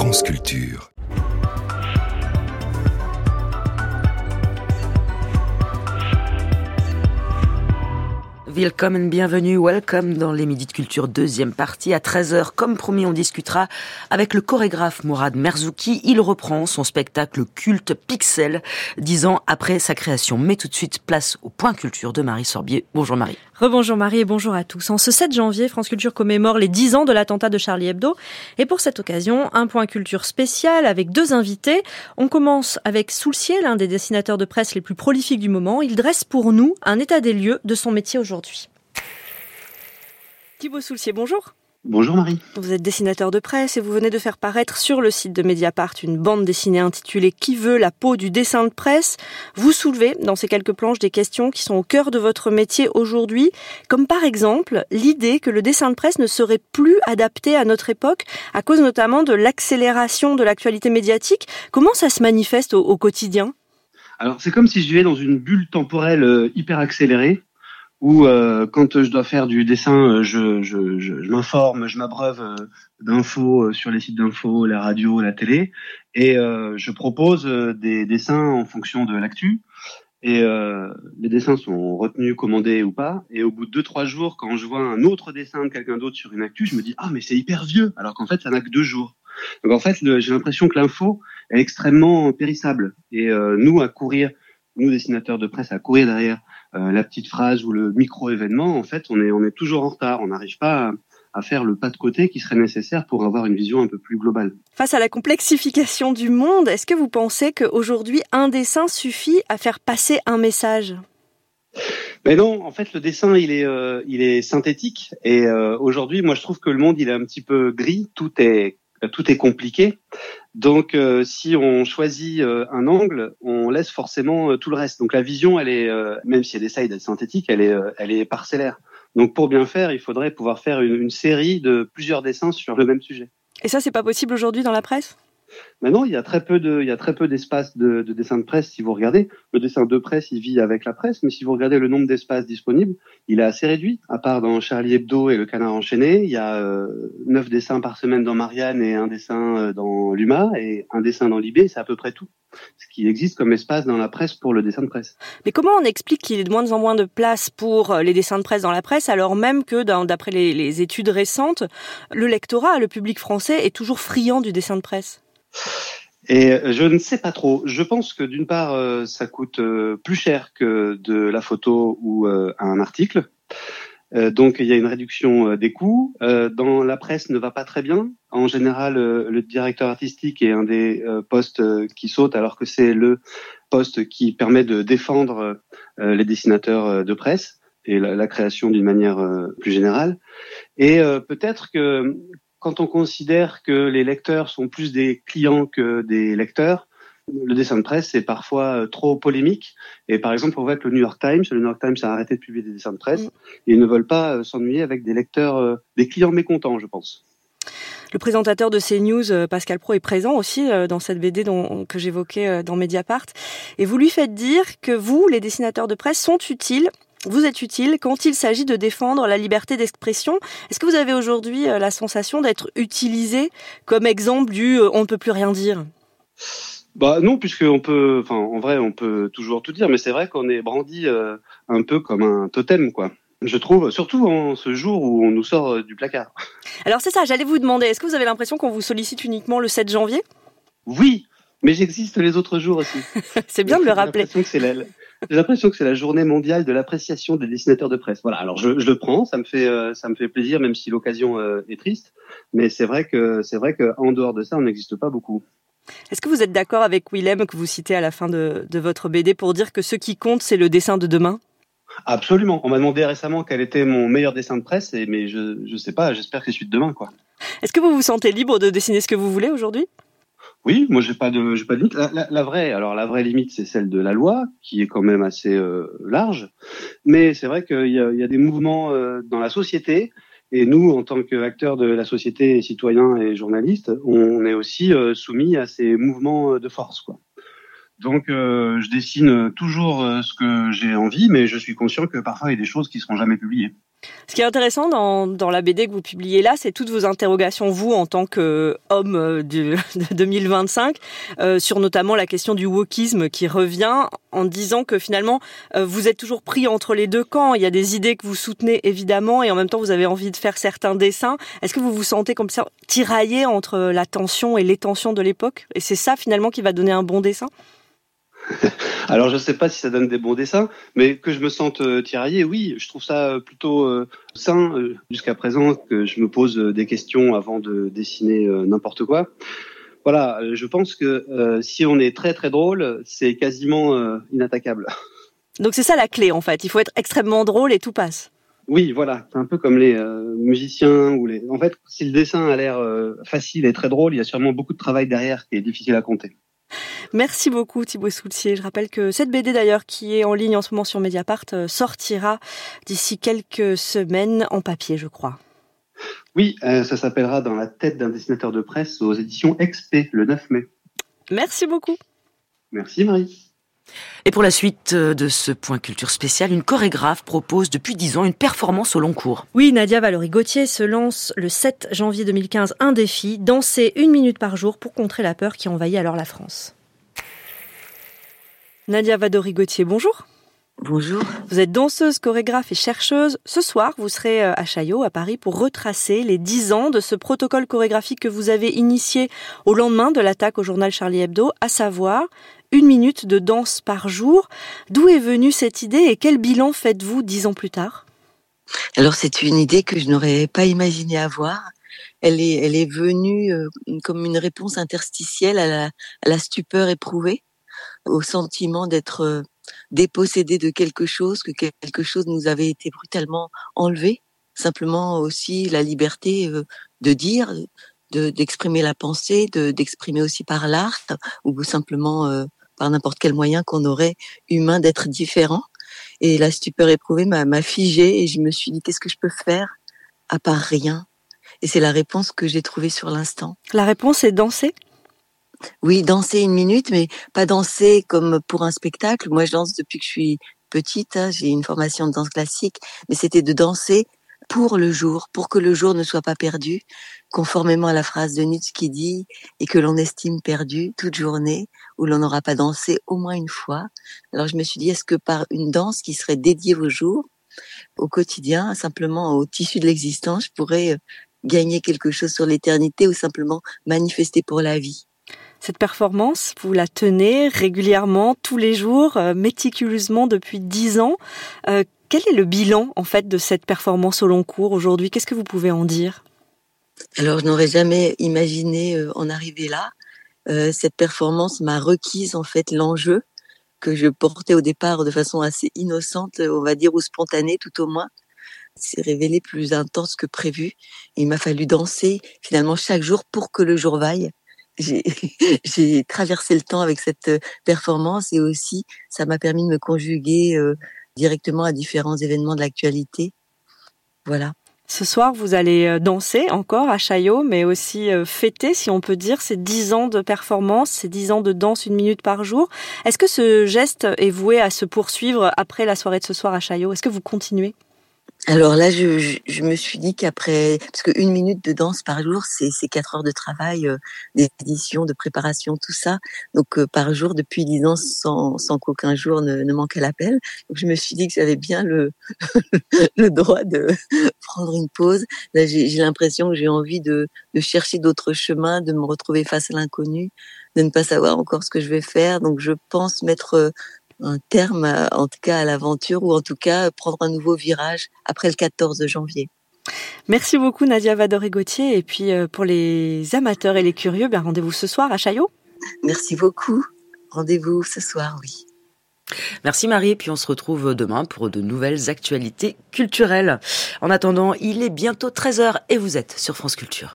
France Culture. Welcome dans les Midis de Culture, deuxième partie. À 13h, comme promis, on discutera avec le chorégraphe Mourad Merzouki. Il reprend son spectacle culte Pixel, 10 ans après sa création. Mais tout de suite, place au Point Culture de Marie Sorbier. Bonjour Marie. Rebonjour Marie et bonjour à tous. En ce 7 janvier, France Culture commémore les 10 ans de l'attentat de Charlie Hebdo. Et pour cette occasion, un Point Culture spécial avec 2 invités. On commence avec Soulcier, l'un des dessinateurs de presse les plus prolifiques du moment. Il dresse pour nous un état des lieux de son métier aujourd'hui. Thibaut Soulcier, bonjour. Bonjour Marie. Vous êtes dessinateur de presse et vous venez de faire paraître sur le site de Mediapart une bande dessinée intitulée « Qui veut la peau du dessin de presse ?» Vous soulevez dans ces quelques planches des questions qui sont au cœur de votre métier aujourd'hui, comme par exemple l'idée que le dessin de presse ne serait plus adapté à notre époque à cause notamment de l'accélération de l'actualité médiatique. Comment ça se manifeste au quotidien ? Alors c'est comme si je vivais dans une bulle temporelle hyper accélérée, où quand je dois faire du dessin, je m'informe, je m'abreuve d'infos sur les sites d'infos, la radio, la télé, et je propose des dessins en fonction de l'actu. Et les dessins sont retenus, commandés ou pas. Et au bout de 2-3 jours, quand je vois un autre dessin de quelqu'un d'autre sur une actu, je me dis « Ah, mais c'est hyper vieux !» alors qu'en fait, ça n'a que 2 jours. Donc en fait, j'ai l'impression que l'info est extrêmement périssable. Et nous, dessinateurs de presse, à courir derrière la petite phrase ou le micro-événement, en fait, on est toujours en retard. On n'arrive pas à faire le pas de côté qui serait nécessaire pour avoir une vision un peu plus globale. Face à la complexification du monde, est-ce que vous pensez qu'aujourd'hui, un dessin suffit à faire passer un message ? Mais non, en fait, le dessin, il est synthétique. Et aujourd'hui, moi, je trouve que le monde, il est un petit peu gris. Tout est compliqué. Donc, si on choisit un angle, on laisse forcément tout le reste. Donc, la vision, elle est, même si elle essaye d'être synthétique, elle est parcellaire. Donc, pour bien faire, il faudrait pouvoir faire une série de plusieurs dessins sur le même sujet. Et ça, c'est pas possible aujourd'hui dans la presse ? Maintenant, il y a très peu d'espace de dessin de presse. Si vous regardez, le dessin de presse, il vit avec la presse, mais si vous regardez le nombre d'espaces disponibles, il est assez réduit. À part dans Charlie Hebdo et Le Canard enchaîné, il y a 9 dessins par semaine dans Marianne et un dessin dans Luma et un dessin dans Libé, c'est à peu près tout. Ce qui existe comme espace dans la presse pour le dessin de presse. Mais comment on explique qu'il y ait de moins en moins de place pour les dessins de presse dans la presse, alors même que, d'après les études récentes, le lectorat, le public français est toujours friand du dessin de presse ? Et je ne sais pas trop. Je pense que d'une part, ça coûte plus cher que de la photo ou un article. Donc il y a une réduction des coûts. Dans la presse ne va pas très bien. En général, le directeur artistique est un des postes qui saute, alors que c'est le poste qui permet de défendre les dessinateurs de presse et la création d'une manière plus générale. Et peut-être que quand on considère que les lecteurs sont plus des clients que des lecteurs, le dessin de presse est parfois trop polémique. Et par exemple, on voit que le New York Times a arrêté de publier des dessins de presse. Et ils ne veulent pas s'ennuyer avec des lecteurs, des clients mécontents, je pense. Le présentateur de CNews, Pascal Praud, est présent aussi dans cette BD que j'évoquais dans Mediapart. Et vous lui faites dire que vous, les dessinateurs de presse, sont utiles. Vous êtes utile quand il s'agit de défendre la liberté d'expression. Est-ce que vous avez aujourd'hui la sensation d'être utilisé comme exemple du « on ne peut plus rien dire » ? Bah non, puisque en vrai, on peut toujours tout dire, mais c'est vrai qu'on est brandi un peu comme un totem, quoi. Je trouve, surtout en ce jour où on nous sort du placard. Alors c'est ça, j'allais vous demander, est-ce que vous avez l'impression qu'on vous sollicite uniquement le 7 janvier ? Oui, mais j'existe les autres jours aussi. C'est bien de le rappeler. J'ai l'impression que c'est la journée mondiale de l'appréciation des dessinateurs de presse. Voilà, alors je le prends, ça me fait plaisir, même si l'occasion est triste. Mais c'est vrai que en dehors de ça, on n'existe pas beaucoup. Est-ce que vous êtes d'accord avec Willem que vous citez à la fin de votre BD pour dire que ce qui compte, c'est le dessin de demain ? Absolument. On m'a demandé récemment quel était mon meilleur dessin de presse, mais je sais pas. J'espère que c'est celui de demain, quoi. Est-ce que vous vous sentez libre de dessiner ce que vous voulez aujourd'hui ? Oui, moi j'ai pas de limite. La vraie limite, c'est celle de la loi, qui est quand même assez large. Mais c'est vrai qu'il y a des mouvements dans la société, et nous, en tant qu'acteurs de la société, citoyens et journalistes, on est aussi soumis à ces mouvements de force, quoi. Donc je dessine toujours ce que j'ai envie, mais je suis conscient que parfois il y a des choses qui seront jamais publiées. Ce qui est intéressant dans la BD que vous publiez là, c'est toutes vos interrogations, vous, en tant qu'homme de 2025, sur notamment la question du wokisme qui revient en disant que finalement, vous êtes toujours pris entre les deux camps. Il y a des idées que vous soutenez évidemment et en même temps, vous avez envie de faire certains dessins. Est-ce que vous vous sentez comme ça tiraillé entre la tension et les tensions de l'époque? Et c'est ça finalement qui va donner un bon dessin? Alors je sais pas si ça donne des bons dessins, mais que je me sente tiraillé, oui, je trouve ça plutôt sain jusqu'à présent que je me pose des questions avant de dessiner n'importe quoi. Voilà, je pense que si on est très très drôle, c'est quasiment inattaquable. Donc c'est ça la clé en fait, il faut être extrêmement drôle et tout passe. Oui, voilà, c'est un peu comme les musiciens ou les. En fait, si le dessin a l'air facile et très drôle, il y a sûrement beaucoup de travail derrière qui est difficile à compter. Merci beaucoup Thibaut Soultier. Je rappelle que cette BD d'ailleurs qui est en ligne en ce moment sur Mediapart sortira d'ici quelques semaines en papier, je crois. Oui, ça s'appellera Dans la tête d'un dessinateur de presse aux éditions XP le 9 mai. Merci beaucoup. Merci Marie. Et pour la suite de ce point culture spécial, une chorégraphe propose depuis 10 ans une performance au long cours. Oui, Nadia Valory-Gautier se lance le 7 janvier 2015 un défi, danser 1 minute par jour pour contrer la peur qui envahit alors la France. Nadia Valory-Gautier, bonjour. Bonjour. Vous êtes danseuse, chorégraphe et chercheuse. Ce soir, vous serez à Chaillot, à Paris, pour retracer les 10 ans de ce protocole chorégraphique que vous avez initié au lendemain de l'attaque au journal Charlie Hebdo, à savoir 1 minute de danse par jour. D'où est venue cette idée et quel bilan faites-vous 10 ans plus tard? Alors c'est une idée que je n'aurais pas imaginé avoir. Elle est venue comme une réponse interstitielle à la stupeur éprouvée, au sentiment d'être dépossédé de quelque chose, que quelque chose nous avait été brutalement enlevé. Simplement aussi la liberté de dire, d'exprimer la pensée, d'exprimer aussi par l'art ou simplement par n'importe quel moyen qu'on aurait humain d'être différent. Et la stupeur éprouvée m'a figée et je me suis dit qu'est-ce que je peux faire à part rien. Et c'est la réponse que j'ai trouvée sur l'instant. La réponse est danser? Oui, danser 1 minute, mais pas danser comme pour un spectacle. Moi, je danse depuis que je suis petite. J'ai une formation de danse classique, mais c'était de danser pour le jour, pour que le jour ne soit pas perdu, conformément à la phrase de Nietzsche qui dit « et que l'on estime perdu toute journée où l'on n'aura pas dansé au moins une fois ». Alors je me suis dit, est-ce que par une danse qui serait dédiée au jour, au quotidien, simplement au tissu de l'existence, je pourrais gagner quelque chose sur l'éternité ou simplement manifester pour la vie. Cette performance, vous la tenez régulièrement, tous les jours, méticuleusement depuis 10 ans. Quel est le bilan, en fait, de cette performance au long cours aujourd'hui? Qu'est-ce que vous pouvez en dire? Alors, je n'aurais jamais imaginé en arriver là. Cette performance m'a requise, en fait, l'enjeu que je portais au départ de façon assez innocente, on va dire, ou spontanée, tout au moins. C'est révélé plus intense que prévu. Il m'a fallu danser, finalement, chaque jour pour que le jour vaille. J'ai traversé le temps avec cette performance et aussi, ça m'a permis de me conjuguer directement à différents événements de l'actualité. Voilà. Ce soir, vous allez danser encore à Chaillot, mais aussi fêter, si on peut dire, ces 10 ans de performance, ces 10 ans de danse 1 minute par jour. Est-ce que ce geste est voué à se poursuivre après la soirée de ce soir à Chaillot? Est-ce que vous continuez? Alors là, je me suis dit qu'après, parce que 1 minute de danse par jour, c'est 4 heures de travail, d'édition, de préparation, tout ça. Donc par jour, depuis 10 ans, sans qu'aucun jour ne manque à l'appel. Donc je me suis dit que j'avais bien le droit de prendre une pause. Là, j'ai l'impression que j'ai envie de chercher d'autres chemins, de me retrouver face à l'inconnu, de ne pas savoir encore ce que je vais faire. Donc je pense mettre un terme, en tout cas, à l'aventure, ou en tout cas prendre un nouveau virage après le 14 janvier. Merci beaucoup Nadia Valory-Gautier. Et puis pour les amateurs et les curieux, bien rendez-vous ce soir à Chaillot. Merci beaucoup. Rendez-vous ce soir, oui. Merci Marie, et puis on se retrouve demain pour de nouvelles actualités culturelles. En attendant, il est bientôt 13h et vous êtes sur France Culture.